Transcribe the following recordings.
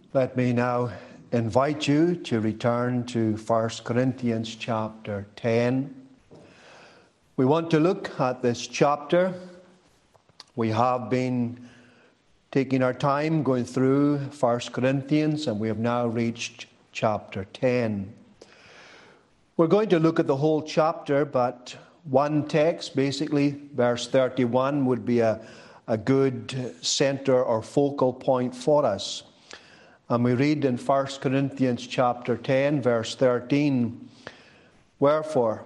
Let me now invite you to return to 1 Corinthians chapter 10. We want to look at this chapter. We have been taking our time going through 1 Corinthians, and we have now reached chapter 10. We're going to look at the whole chapter, but one text, basically verse 31, would be a good center or focal point for us. And we read in 1 Corinthians chapter 10, verse 13, "Wherefore,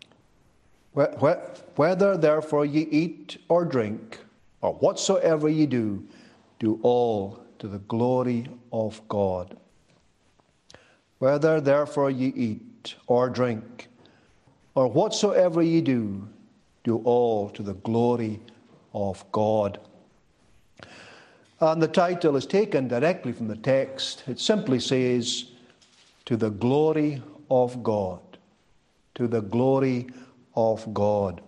whether therefore ye eat or drink, or whatsoever ye do, do all to the glory of God." Whether therefore ye eat or drink, or whatsoever ye do all to the glory of God. And the title is taken directly from the text. It simply says, "To the glory of God." To the glory of God.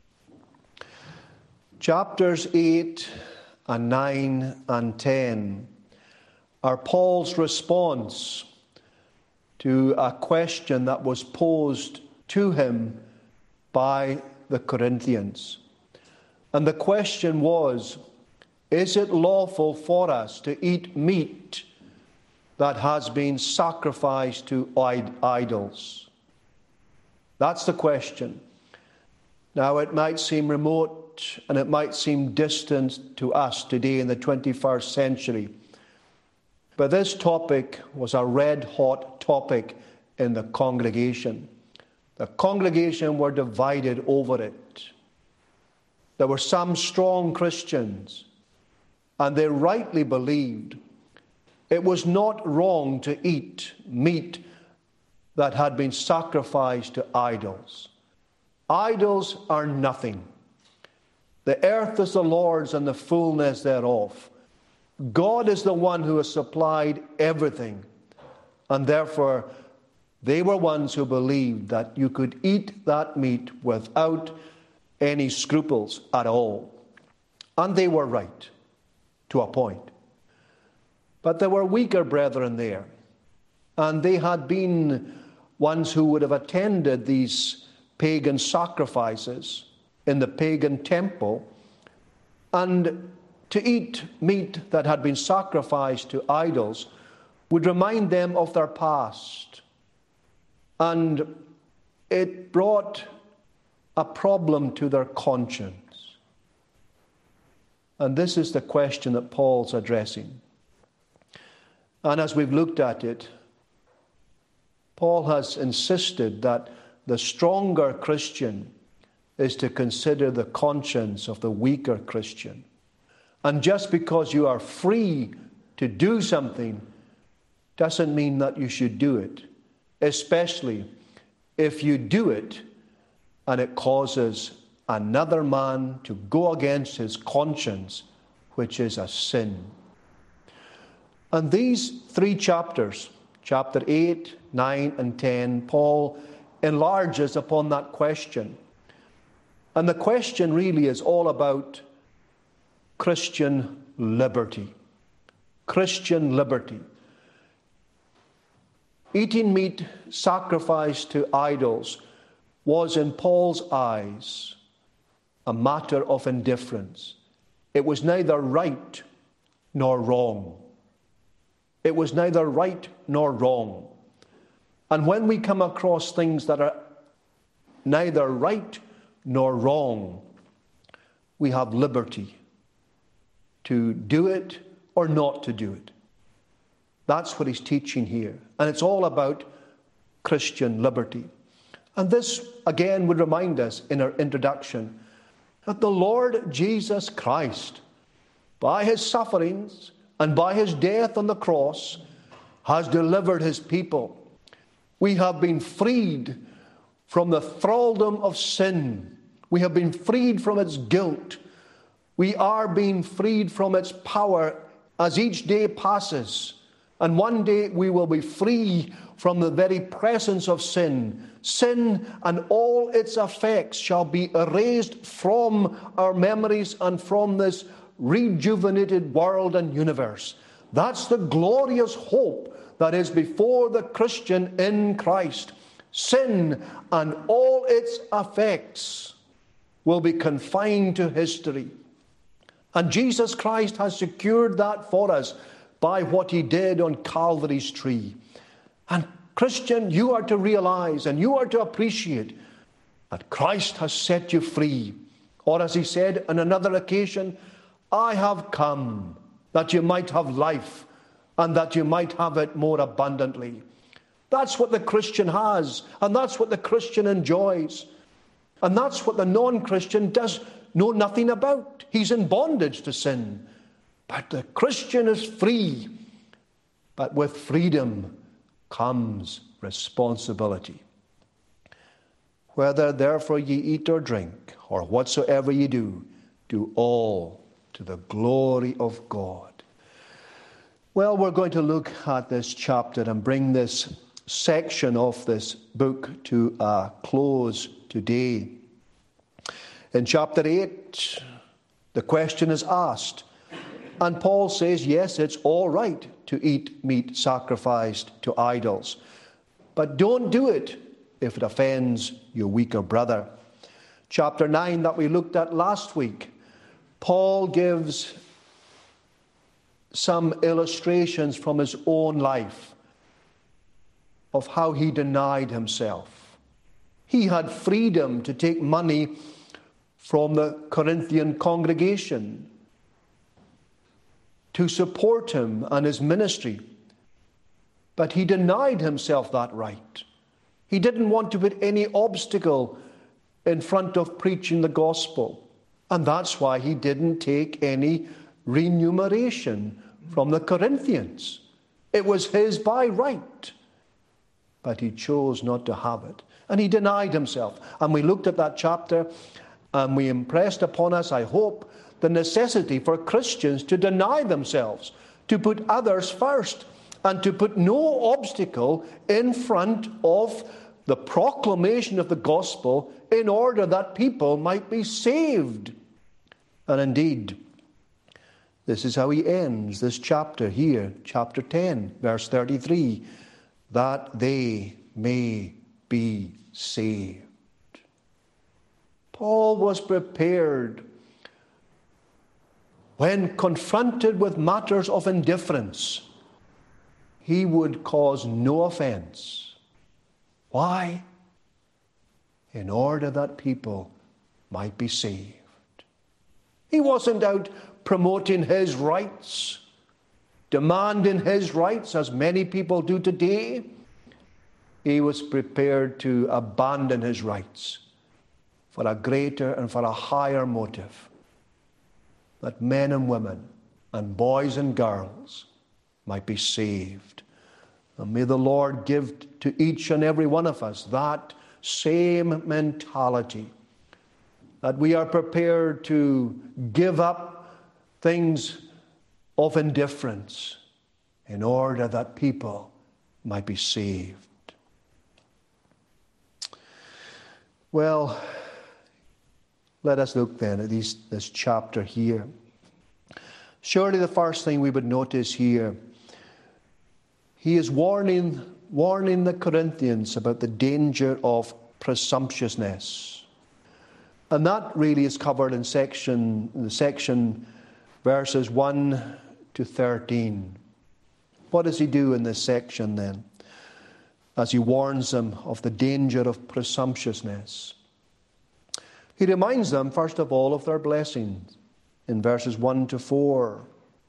Chapters 8 and 9 and 10 are Paul's response to a question that was posed to him by the Corinthians. And the question was, is it lawful for us to eat meat that has been sacrificed to idols? That's the question. Now, it might seem remote and it might seem distant to us today in the 21st century. But this topic was a red-hot topic in the congregation. The congregation were divided over it. There were some strong Christians, and they rightly believed it was not wrong to eat meat that had been sacrificed to idols. Idols are nothing. The earth is the Lord's and the fullness thereof. God is the one who has supplied everything. And therefore, they were ones who believed that you could eat that meat without any scruples at all. And they were right, to a point. But there were weaker brethren there. And they had been ones who would have attended these pagan sacrifices in the pagan temple. And to eat meat that had been sacrificed to idols would remind them of their past. And it brought a problem to their conscience. And this is the question that Paul's addressing. And as we've looked at it, Paul has insisted that the stronger Christian is to consider the conscience of the weaker Christian. And just because you are free to do something doesn't mean that you should do it, especially if you do it and it causes another man to go against his conscience, which is a sin. And these three chapters, chapter 8, 9, and 10, Paul enlarges upon that question. And the question really is all about Christian liberty. Christian liberty. Eating meat sacrificed to idols was in Paul's eyes a matter of indifference. It was neither right nor wrong. It was neither right nor wrong. And when we come across things that are neither right nor wrong, we have liberty to do it or not to do it. That's what he's teaching here. And it's all about Christian liberty. And this, again, would remind us in our introduction that the Lord Jesus Christ, by his sufferings and by his death on the cross, has delivered his people. We have been freed from the thraldom of sin. We have been freed from its guilt. We are being freed from its power as each day passes. And one day we will be free from the very presence of sin. Sin and all its effects shall be erased from our memories and from this rejuvenated world and universe. That's the glorious hope that is before the Christian in Christ. Sin and all its effects will be confined to history. And Jesus Christ has secured that for us by what he did on Calvary's tree. And Christian, you are to realize and you are to appreciate that Christ has set you free. Or as he said on another occasion, I have come that you might have life and that you might have it more abundantly. That's what the Christian has, and that's what the Christian enjoys. And that's what the non-Christian does know nothing about. He's in bondage to sin. But the Christian is free. But with freedom comes responsibility. Whether therefore ye eat or drink, or whatsoever ye do, do all to the glory of God. Well, we're going to look at this chapter and bring this section of this book to a close today. In chapter 8, the question is asked, and Paul says, yes, it's all right to eat meat sacrificed to idols, but don't do it if it offends your weaker brother. Chapter 9 that we looked at last week, Paul gives some illustrations from his own life of how he denied himself. He had freedom to take money from the Corinthian congregation to support him and his ministry. But he denied himself that right. He didn't want to put any obstacle in front of preaching the gospel. And that's why he didn't take any remuneration from the Corinthians. It was his by right. But he chose not to have it. And he denied himself. And we looked at that chapter and we impressed upon us, I hope, the necessity for Christians to deny themselves, to put others first, and to put no obstacle in front of the proclamation of the gospel in order that people might be saved. And indeed, this is how he ends this chapter here, chapter 10, verse 33, that they may be saved. Paul was prepared when confronted with matters of indifference. He would cause no offense. Why? In order that people might be saved. He wasn't out promoting his rights, demanding his rights, as many people do today. He was prepared to abandon his rights for a greater and for a higher motive, that men and women and boys and girls might be saved. And may the Lord give to each and every one of us that same mentality, that we are prepared to give up things of indifference in order that people might be saved. Well, let us look then at this chapter here. Surely the first thing we would notice here, he is warning the Corinthians about the danger of presumptuousness. And that really is covered in the section verses 1 to 13. What does he do in this section then, as he warns them of the danger of presumptuousness? He reminds them, first of all, of their blessings in verses 1 to 4.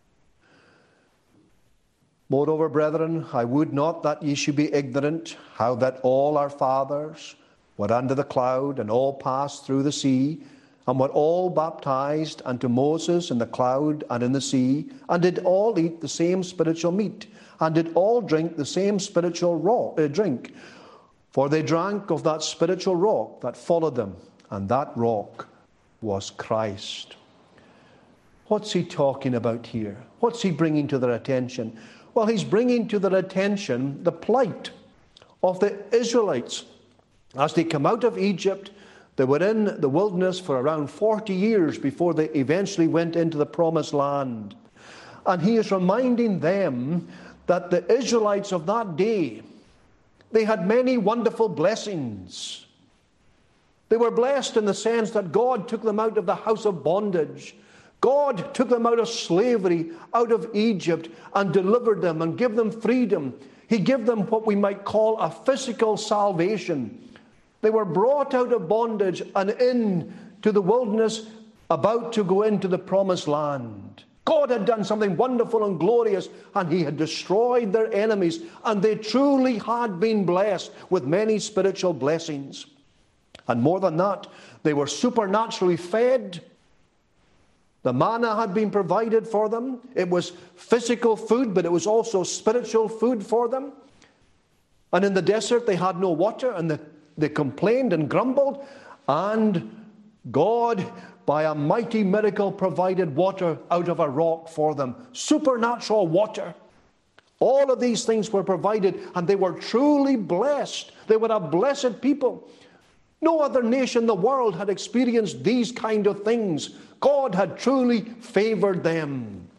Moreover, brethren, I would not that ye should be ignorant how that all our fathers were under the cloud, and all passed through the sea, and were all baptized unto Moses in the cloud and in the sea, and did all eat the same spiritual meat, and did all drink the same spiritual drink. For they drank of that spiritual rock that followed them, and that rock was Christ. What's he talking about here? What's he bringing to their attention? Well, he's bringing to their attention the plight of the Israelites. As they come out of Egypt, they were in the wilderness for around 40 years before they eventually went into the promised land. And he is reminding them that the Israelites of that day, they had many wonderful blessings. They were blessed in the sense that God took them out of the house of bondage. God took them out of slavery, out of Egypt, and delivered them and gave them freedom. He gave them what we might call a physical salvation. They were brought out of bondage and into the wilderness, about to go into the promised land. God had done something wonderful and glorious, and he had destroyed their enemies, and they truly had been blessed with many spiritual blessings. And more than that, they were supernaturally fed. The manna had been provided for them. It was physical food, but it was also spiritual food for them. And in the desert, they had no water, and they complained and grumbled. And God, by a mighty miracle, provided water out of a rock for them. Supernatural water. All of these things were provided, and they were truly blessed. They were a blessed people. No other nation in the world had experienced these kind of things. God had truly favored them.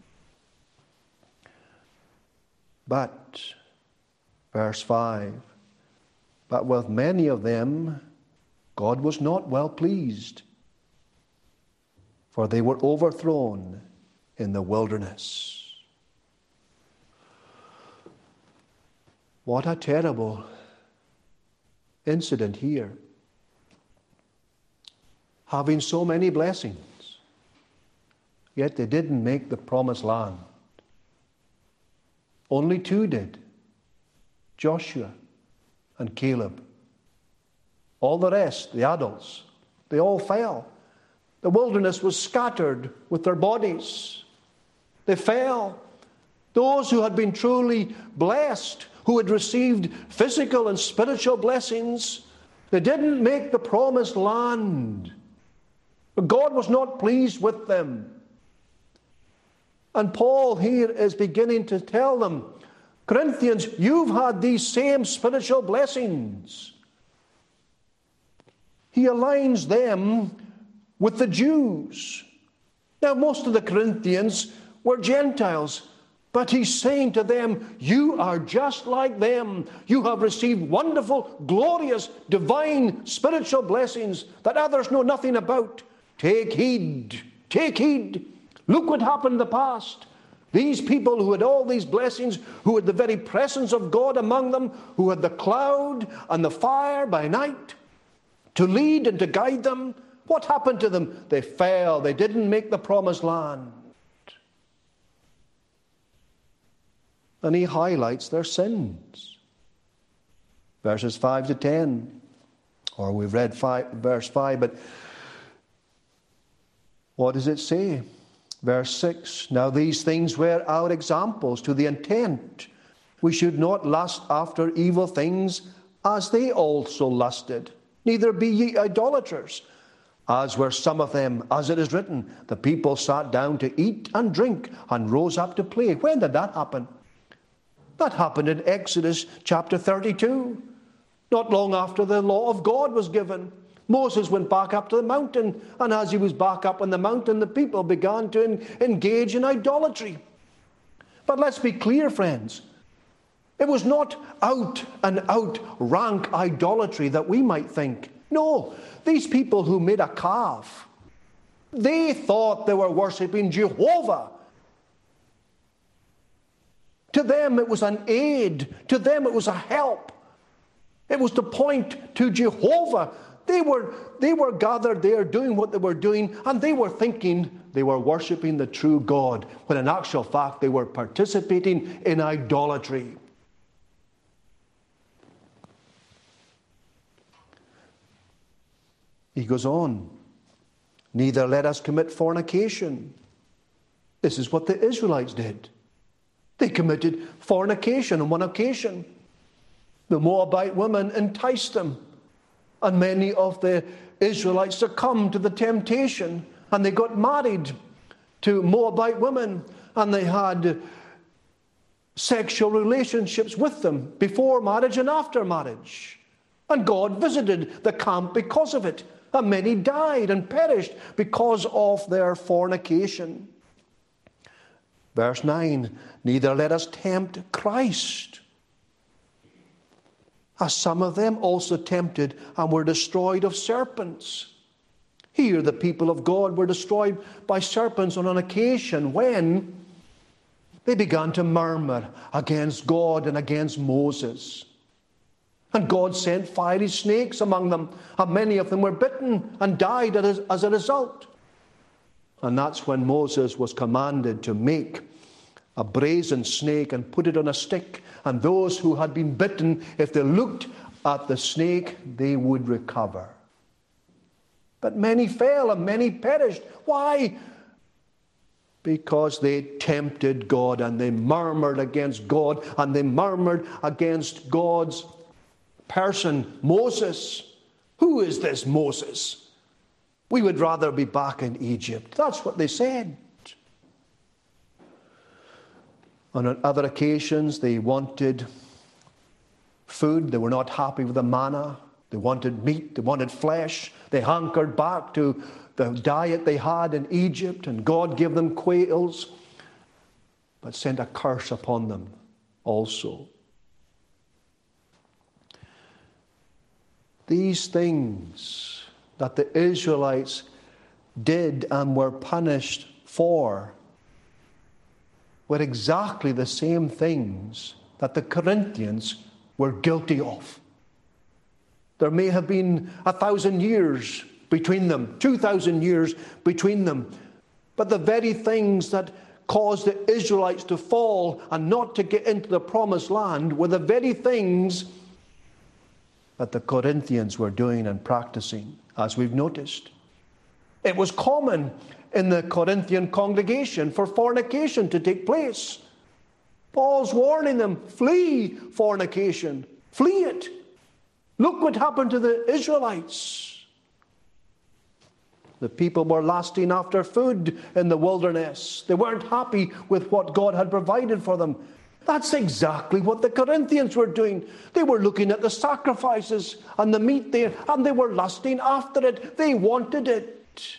But, verse 5, but with many of them, God was not well pleased, for they were overthrown in the wilderness. What a terrible incident here. Having so many blessings, yet they didn't make the promised land. Only two did, Joshua and Caleb. All the rest, the adults, they all fell. The wilderness was scattered with their bodies. They fell. Those who had been truly blessed, who had received physical and spiritual blessings, they didn't make the promised land. But God was not pleased with them. And Paul here is beginning to tell them, Corinthians, you've had these same spiritual blessings. He aligns them with the Jews. Now, most of the Corinthians were Gentiles, but he's saying to them, you are just like them. You have received wonderful, glorious, divine, spiritual blessings that others know nothing about. Take heed. Take heed. Look what happened in the past. These people who had all these blessings, who had the very presence of God among them, who had the cloud and the fire by night to lead and to guide them, what happened to them? They fell. They didn't make the promised land. And he highlights their sins. Verses 5 to 10. Or we've read verse 5, but what does it say? Verse 6, now these things were our examples, to the intent we should not lust after evil things as they also lusted. Neither be ye idolaters, as were some of them. As it is written, the people sat down to eat and drink and rose up to play. When did that happen? That happened in Exodus chapter 32, not long after the law of God was given. Moses went back up to the mountain, and as he was back up on the mountain, the people began to engage in idolatry. But let's be clear, friends. It was not out and out rank idolatry that we might think. No, these people who made a calf, they thought they were worshipping Jehovah. To them it was an aid. To them it was a help. It was to point to Jehovah. They were gathered there doing what they were doing, and they were thinking they were worshipping the true God, when in actual fact they were participating in idolatry. He goes on, neither let us commit fornication. This is what the Israelites did. They committed fornication on one occasion. The Moabite women enticed them, and many of the Israelites succumbed to the temptation, and they got married to Moabite women, and they had sexual relationships with them before marriage and after marriage. And God visited the camp because of it, and many died and perished because of their fornication. Verse 9, neither let us tempt Christ, as some of them also tempted and were destroyed of serpents. Here the people of God were destroyed by serpents on an occasion when they began to murmur against God and against Moses. And God sent fiery snakes among them, and many of them were bitten and died as a result. And that's when Moses was commanded to make a brazen snake and put it on a stick. And those who had been bitten, if they looked at the snake, they would recover. But many fell and many perished. Why? Because they tempted God and they murmured against God and they murmured against God's person, Moses. Who is this Moses? We would rather be back in Egypt. That's what they said. And on other occasions, they wanted food. They were not happy with the manna. They wanted meat. They wanted flesh. They hankered back to the diet they had in Egypt, and God gave them quails, but sent a curse upon them also. These things that the Israelites did and were punished for were exactly the same things that the Corinthians were guilty of. There may have been 1,000 years between them, 2,000 years between them, but the very things that caused the Israelites to fall and not to get into the promised land were the very things that the Corinthians were doing and practicing, as we've noticed. It was common in the Corinthian congregation for fornication to take place. Paul's warning them, flee fornication, flee it. Look what happened to the Israelites. The people were lusting after food in the wilderness. They weren't happy with what God had provided for them. That's exactly what the Corinthians were doing. They were looking at the sacrifices and the meat there, and they were lusting after it. They wanted it.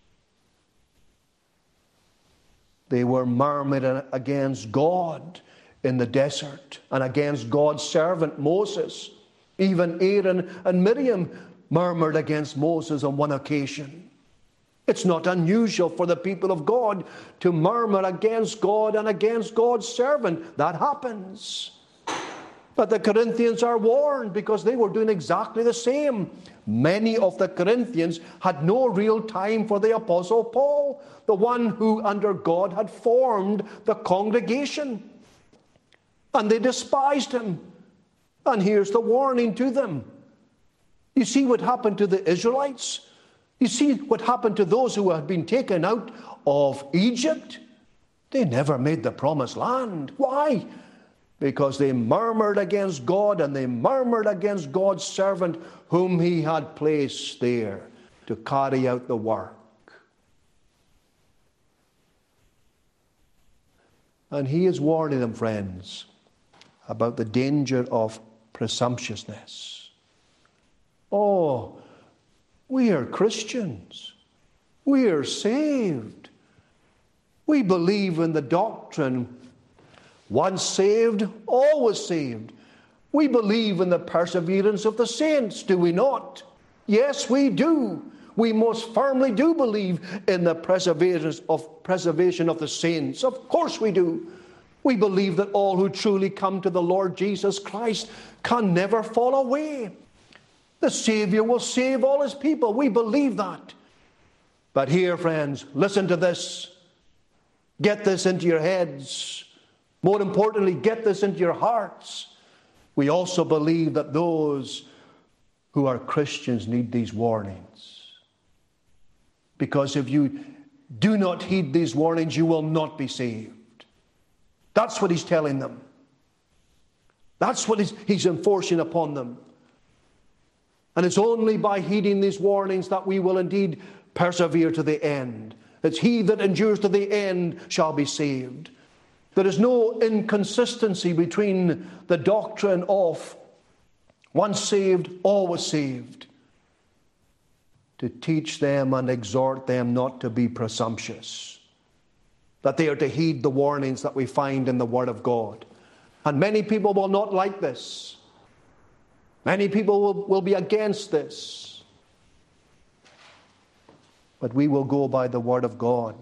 They were murmuring against God in the desert and against God's servant Moses. Even Aaron and Miriam murmured against Moses on one occasion. It's not unusual for the people of God to murmur against God and against God's servant. That happens. But the Corinthians are warned because they were doing exactly the same. Many of the Corinthians had no real time for the Apostle Paul, the one who under God had formed the congregation. And they despised him. And here's the warning to them. You see what happened to the Israelites? You see what happened to those who had been taken out of Egypt? They never made the promised land. Why? Because they murmured against God and they murmured against God's servant whom he had placed there to carry out the work. And he is warning them, friends, about the danger of presumptuousness. Oh, we are Christians. We are saved. We believe in the doctrine, once saved, always saved. We believe in the perseverance of the saints, do we not? Yes, we do. We most firmly do believe in the preservation of the saints. Of course we do. We believe that all who truly come to the Lord Jesus Christ can never fall away. The Savior will save all his people. We believe that. But here, friends, listen to this. Get this into your heads. More importantly, get this into your hearts. We also believe that those who are Christians need these warnings. Because if you do not heed these warnings, you will not be saved. That's what he's telling them. That's what he's enforcing upon them. And it's only by heeding these warnings that we will indeed persevere to the end. It's he that endures to the end shall be saved. There is no inconsistency between the doctrine of once saved, always saved. To teach them and exhort them not to be presumptuous. that they are to heed the warnings that we find in the Word of God. And many people will not like this. Many people will be against this. But we will go by the Word of God.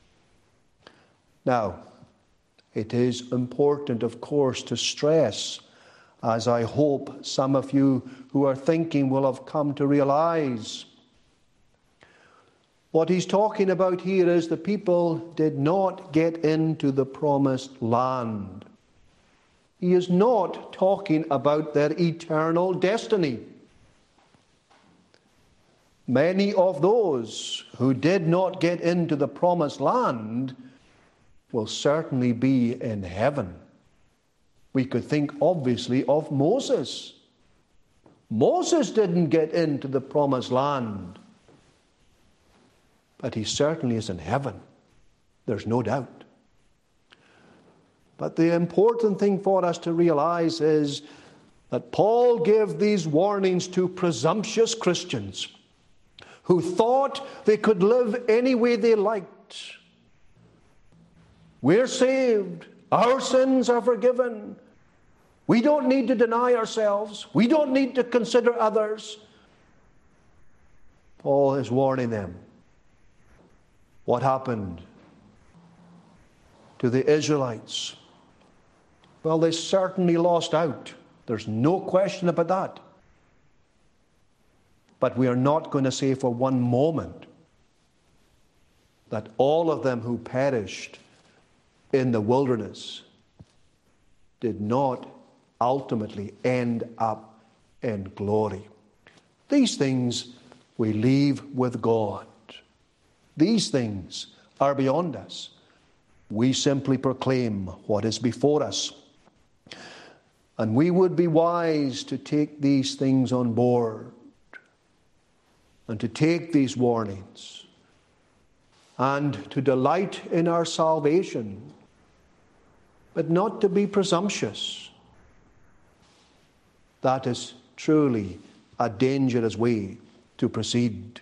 Now, it is important, of course, to stress, as I hope some of you who are thinking will have come to realize, what he's talking about here is the people did not get into the promised land. He is not talking about their eternal destiny. Many of those who did not get into the promised land will certainly be in heaven. We could think, obviously, of Moses. Moses didn't get into the promised land, but he certainly is in heaven. There's no doubt. But the important thing for us to realize is that Paul gave these warnings to presumptuous Christians who thought they could live any way they liked. We're saved. Our sins are forgiven. We don't need to deny ourselves. We don't need to consider others. Paul is warning them. What happened to the Israelites? Well, they certainly lost out. There's no question about that. But we are not going to say for one moment that all of them who perished in the wilderness did not ultimately end up in glory. These things we leave with God. These things are beyond us. We simply proclaim what is before us. And we would be wise to take these things on board and to take these warnings and to delight in our salvation, but not to be presumptuous. That is truly a dangerous way to proceed.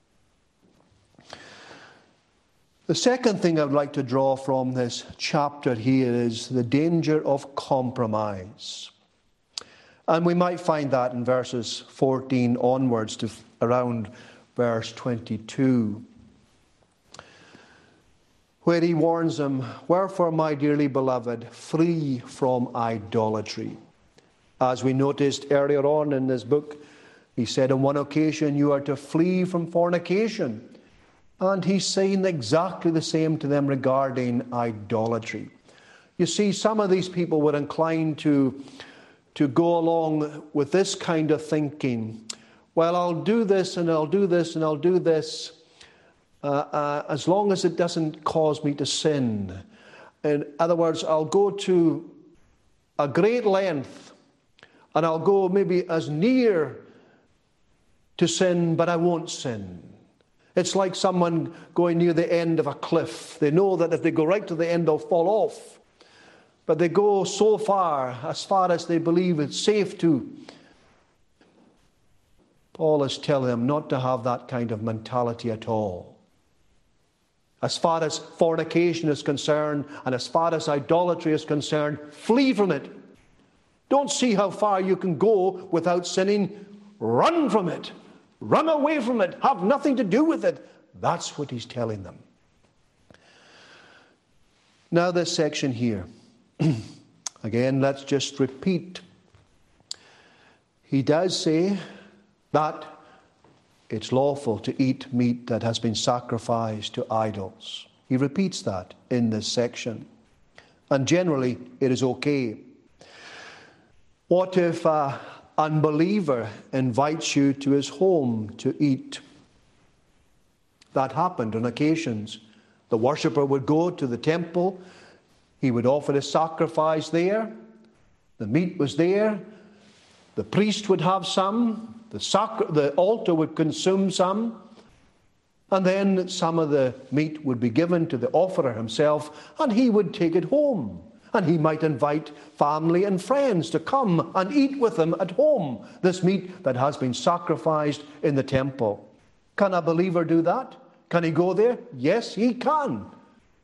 The second thing I would like to draw from this chapter here is the danger of compromise. And we might find that in verses 14 onwards to around verse 22, where he warns them, "Wherefore, my dearly beloved, flee from idolatry." As we noticed earlier on in this book, he said on one occasion, you are to flee from fornication. And he's saying exactly the same to them regarding idolatry. You see, some of these people were inclined to go along with this kind of thinking. Well, I'll do this and I'll do this and I'll do this as long as it doesn't cause me to sin. In other words, I'll go to a great length and I'll go maybe as near to sin, but I won't sin. It's like someone going near the end of a cliff. They know that if they go right to the end, they'll fall off. But they go so far as they believe it's safe to. Paul is telling them not to have that kind of mentality at all. As far as fornication is concerned, and as far as idolatry is concerned, flee from it. Don't see how far you can go without sinning. Run from it. Run away from it. Have nothing to do with it. That's what he's telling them. Now this section here. Again, let's just repeat. He does say that it's lawful to eat meat that has been sacrificed to idols. He repeats that in this section. And generally, it is okay. What if an unbeliever invites you to his home to eat? That happened on occasions. The worshipper would go to the temple. He would offer a sacrifice there. The meat was there. The priest would have some. The altar would consume some. And then some of the meat would be given to the offerer himself, and he would take it home. And he might invite family and friends to come and eat with him at home, this meat that has been sacrificed in the temple. Can a believer do that? Can he go there? Yes, he can.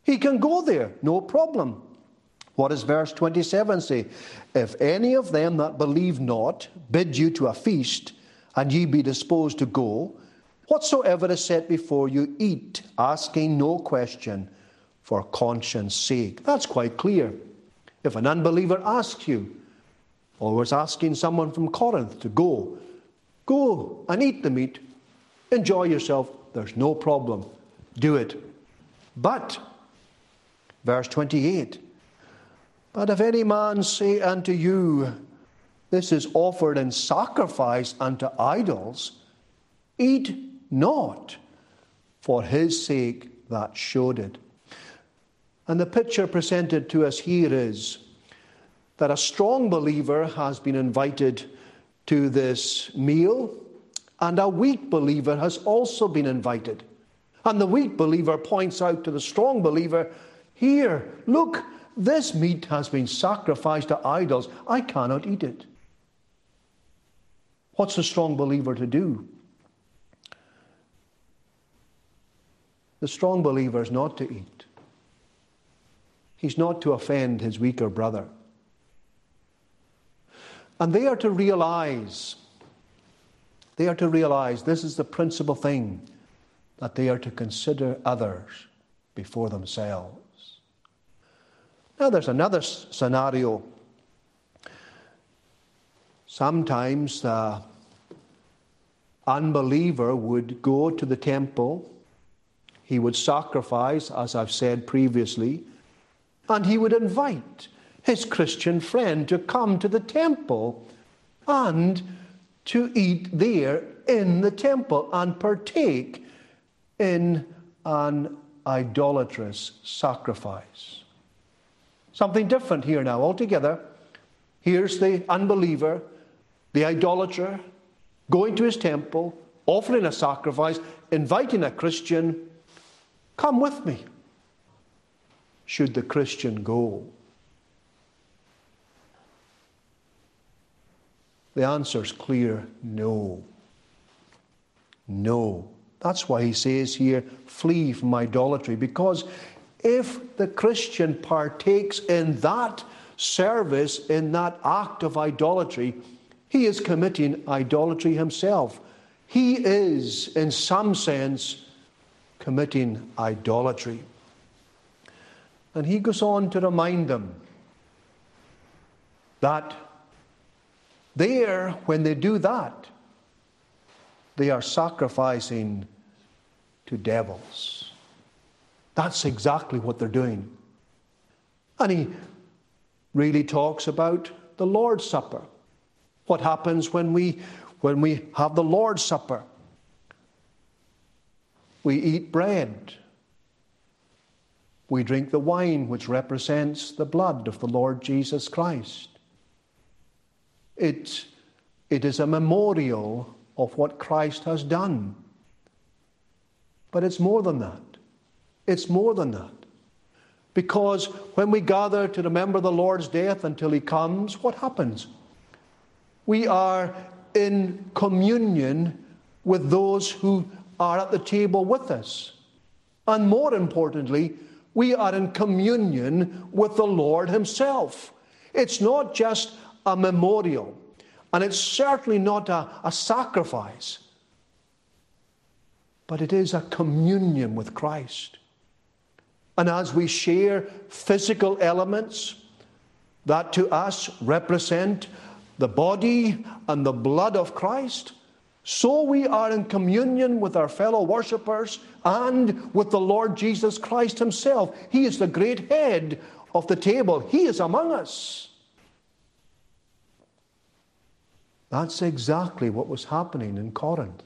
He can go there, no problem. What does verse 27 say? If any of them that believe not bid you to a feast, and ye be disposed to go, whatsoever is set before you, eat, asking no question, for conscience sake. That's quite clear. If an unbeliever asks you, or was asking someone from Corinth to go and eat the meat, enjoy yourself, there's no problem. Do it. But, verse 28, but if any man say unto you, this is offered in sacrifice unto idols, eat not, for his sake that showed it. And the picture presented to us here is that a strong believer has been invited to this meal, and a weak believer has also been invited. And the weak believer points out to the strong believer, here, look, this meat has been sacrificed to idols. I cannot eat it. What's the strong believer to do? The strong believer is not to eat. He's not to offend his weaker brother. And they are to realize this is the principal thing, that they are to consider others before themselves. Now there's another scenario. Sometimes the unbeliever would go to the temple. He would sacrifice, as I've said previously, and he would invite his Christian friend to come to the temple and to eat there in the temple and partake in an idolatrous sacrifice. Something different here now altogether. Here's the unbeliever, the idolater, going to his temple, offering a sacrifice, inviting a Christian, come with me. Should the Christian go? The answer is clear, no. No. That's why he says here, flee from idolatry. Because if the Christian partakes in that service, in that act of idolatry, he is committing idolatry himself. He is, in some sense, committing idolatry. And he goes on to remind them that there, when they do that, they are sacrificing to devils. That's exactly what they're doing. And he really talks about the Lord's Supper. What happens when we have the Lord's Supper? We eat bread. We drink the wine, which represents the blood of the Lord Jesus Christ. It is a memorial of what Christ has done. But it's more than that. It's more than that. Because when we gather to remember the Lord's death until he comes, what happens? We are in communion with those who are at the table with us. And more importantly, we are in communion with the Lord himself. It's not just a memorial, and it's certainly not a sacrifice, but it is a communion with Christ. And as we share physical elements that to us represent the body and the blood of Christ, so we are in communion with our fellow worshippers and with the Lord Jesus Christ himself. He is the great head of the table. He is among us. That's exactly what was happening in Corinth.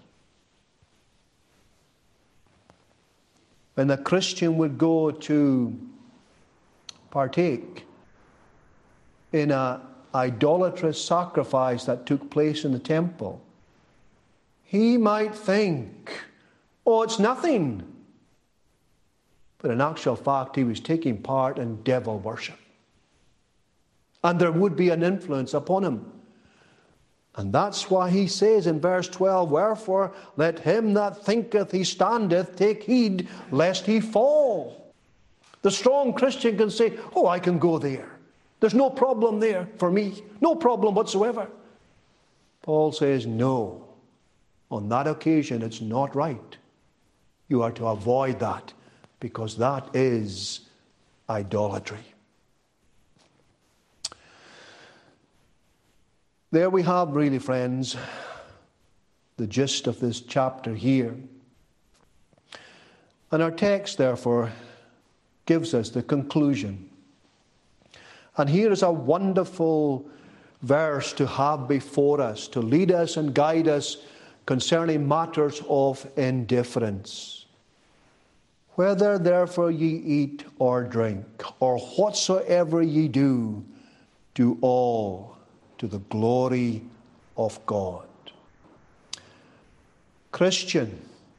When a Christian would go to partake in an idolatrous sacrifice that took place in the temple, he might think, oh, it's nothing. But in actual fact, he was taking part in devil worship. And there would be an influence upon him. And that's why he says in verse 12, wherefore let him that thinketh he standeth take heed lest he fall. The strong Christian can say, oh, I can go there. There's no problem there for me. No problem whatsoever. Paul says, no. On that occasion, it's not right. You are to avoid that, because that is idolatry. There we have, really, friends, the gist of this chapter here. And our text, therefore, gives us the conclusion. And here is a wonderful verse to have before us, to lead us and guide us concerning matters of indifference. Whether therefore ye eat or drink, or whatsoever ye do, do all to the glory of God. Christian,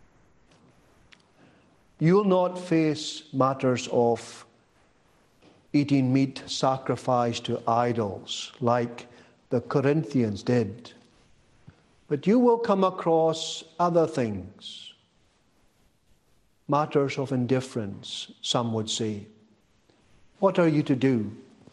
you'll not face matters of eating meat sacrificed to idols like the Corinthians did. But you will come across other things, matters of indifference, some would say. What are you to do?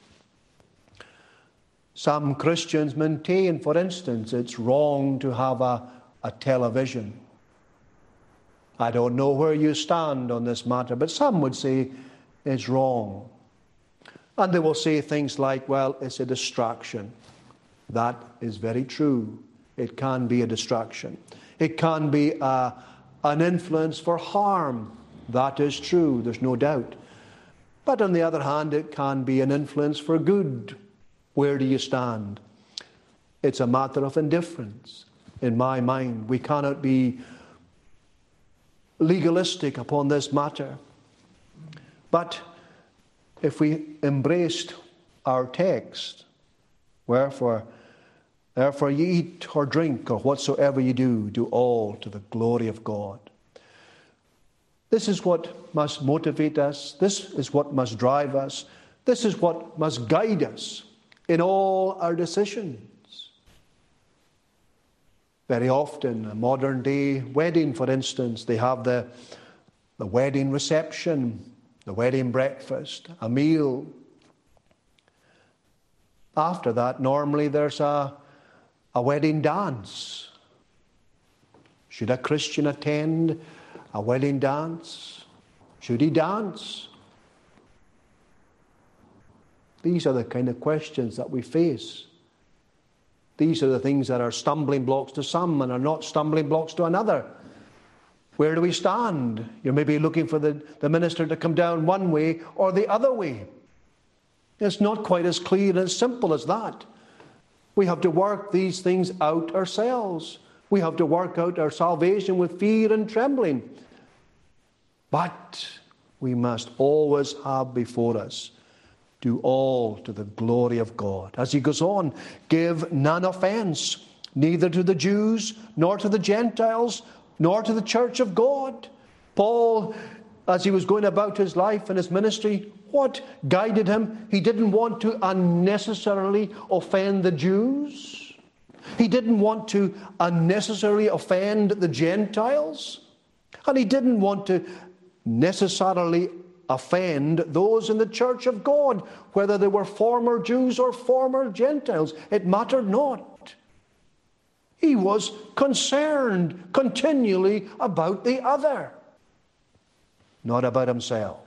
Some Christians maintain, for instance, it's wrong to have a television. I don't know where you stand on this matter, but some would say it's wrong. And they will say things like, well, it's a distraction. That is very true. It can be a distraction. It can be an influence for harm. That is true, there's no doubt. But on the other hand, it can be an influence for good. Where do you stand? It's a matter of indifference. In my mind, we cannot be legalistic upon this matter. But if we embraced our text, wherefore, therefore ye eat or drink or whatsoever ye do, do all to the glory of God. This is what must motivate us. This is what must drive us. This is what must guide us in all our decisions. Very often, a modern day wedding, for instance, they have the wedding reception, the wedding breakfast, a meal. After that, normally there's a wedding dance. Should a Christian attend a wedding dance? Should he dance? These are the kind of questions that we face. These are the things that are stumbling blocks to some and are not stumbling blocks to another. Where do we stand? You may be looking for the minister to come down one way or the other way. It's not quite as clear and as simple as that. We have to work these things out ourselves. We have to work out our salvation with fear and trembling. But we must always have before us, do all to the glory of God. As he goes on, give none offense, neither to the Jews, nor to the Gentiles, nor to the church of God. Paul, as he was going about his life and his ministry, what guided him? He didn't want to unnecessarily offend the Jews. He didn't want to unnecessarily offend the Gentiles. And he didn't want to necessarily offend those in the church of God, whether they were former Jews or former Gentiles. It mattered not. He was concerned continually about the other, not about himself.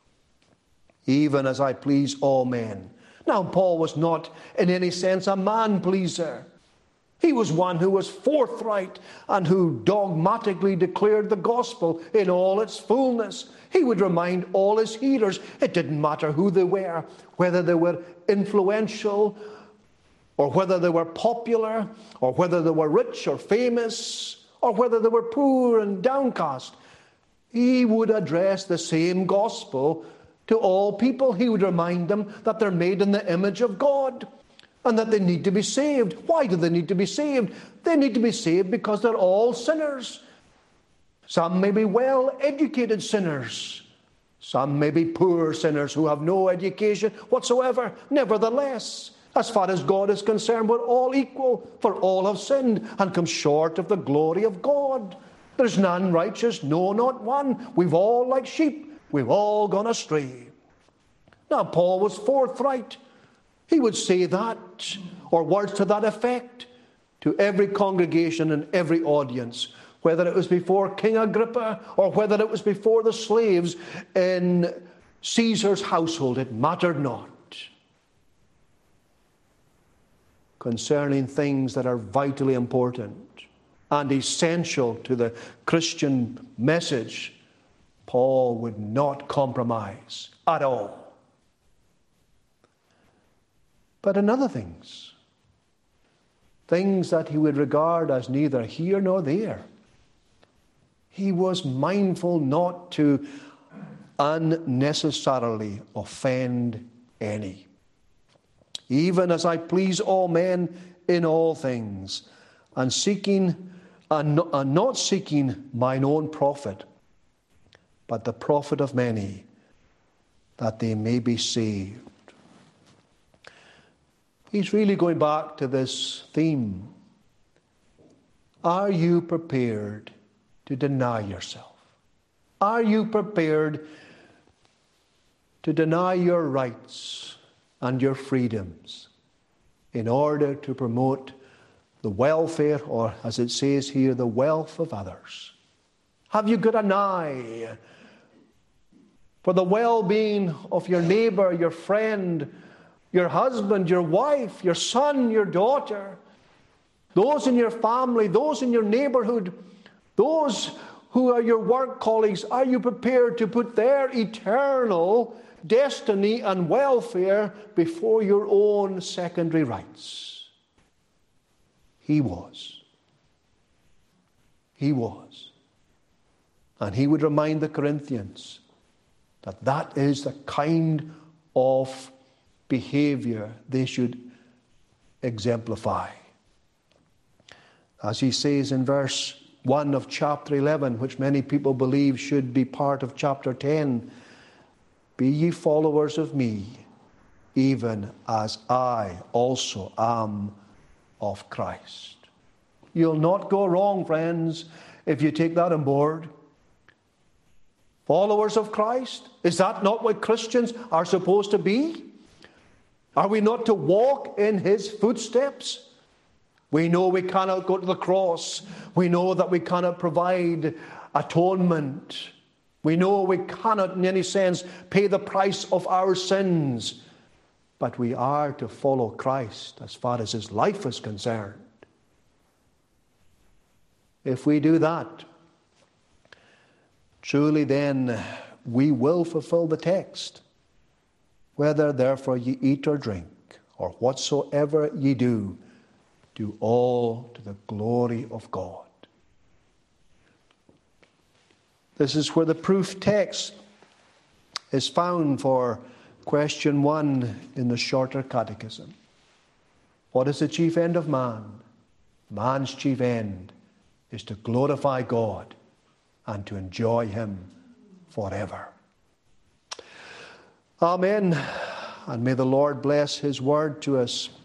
Even as I please all men. Now, Paul was not in any sense a man-pleaser. He was one who was forthright and who dogmatically declared the gospel in all its fullness. He would remind all his hearers, it didn't matter who they were, whether they were influential or whether they were popular or whether they were rich or famous or whether they were poor and downcast. He would address the same gospel to all people. He would remind them that they're made in the image of God and that they need to be saved. Why do they need to be saved? They need to be saved because they're all sinners. Some may be well-educated sinners. Some may be poor sinners who have no education whatsoever. Nevertheless, as far as God is concerned, we're all equal, for all have sinned and come short of the glory of God. There's none righteous, no, not one. We've all, like sheep, We've all gone astray. Now, Paul was forthright. He would say that, or words to that effect, to every congregation and every audience, whether it was before King Agrippa or whether it was before the slaves in Caesar's household. It mattered not. Concerning things that are vitally important and essential to the Christian message, Paul would not compromise at all. But in other things that he would regard as neither here nor there, he was mindful not to unnecessarily offend any. Even as I please all men in all things, and not seeking mine own profit, but the profit of many, that they may be saved. He's really going back to this theme. Are you prepared to deny yourself? Are you prepared to deny your rights and your freedoms in order to promote the welfare, or as it says here, the wealth of others? Have you got an eye for the well-being of your neighbor, your friend, your husband, your wife, your son, your daughter, those in your family, those in your neighborhood, those who are your work colleagues? Are you prepared to put their eternal destiny and welfare before your own secondary rights? He was. He was. And he would remind the Corinthians that that is the kind of behavior they should exemplify. As he says in verse 1 of chapter 11, which many people believe should be part of chapter 10, be ye followers of me, even as I also am of Christ. You'll not go wrong, friends, if you take that on board. Followers of Christ? Is that not what Christians are supposed to be? Are we not to walk in his footsteps? We know we cannot go to the cross. We know that we cannot provide atonement. We know we cannot, in any sense, pay the price of our sins. But we are to follow Christ as far as his life is concerned. If we do that, truly then we will fulfill the text. Whether therefore ye eat or drink, or whatsoever ye do, do all to the glory of God. This is where the proof text is found for question 1 in the Shorter Catechism. What is the chief end of man? Man's chief end is to glorify God and to enjoy him forever. Amen. And may the Lord bless his word to us